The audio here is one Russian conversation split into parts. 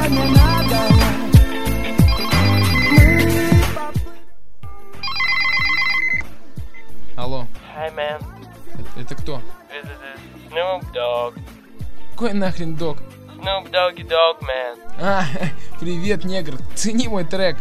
не надо. Алло, Hi man, это кто? this is Snoop Dogg. Какой нахрен дог? Snoop Doggy Dogg, man. А, привет, негр, цени мой трек.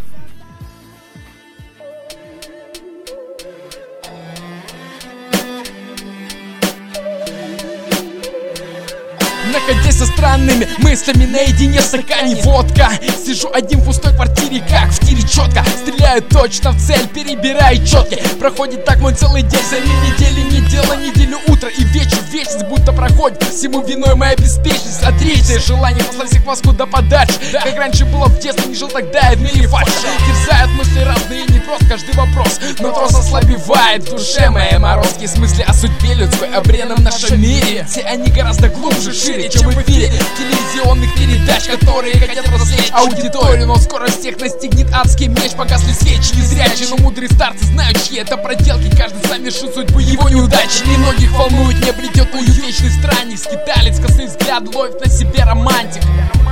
Находясь со странными мыслями наедине с стакане водка, сижу один в пустой квартире, как в тире четко. Стреляю точно в цель, перебираю четки. Проходит так мой целый день, за недели, неделю, утро и вечер. Вечность будто проходит, всему виной моя беспечность. А третье желание послать всех вас куда подальше. Как раньше было в детстве, не жил тогда, в мире фальши. Терзают мысли разные, не просто каждый вопрос. Но трос ослабевает в душе моей морозкие смысле о судьбе людской, о бренном нашем мире. Все они гораздо глубже, шире, чем в эфире телевизионных передач, которые хотят развлечь аудиторию. Но скоро всех настигнет адский меч. Погасли свечи незрячие, но мудрые старцы знают, чьи это проделки. Каждый сам вершит судьбу его неудачи. Немногих волнует, не обретет уют вечный странник. Скиталец, косый взгляд, ловит на себе романтик.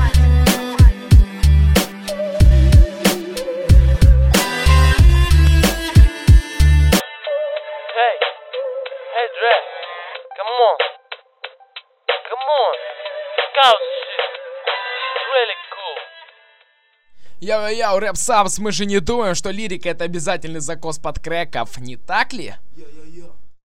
Hey Dre, come on. Come on. Check out this shit. It's really cool. Яу-яу, рэп Сабс, мы же не думаем, что лирика — это обязательный закос под крэков, не так ли?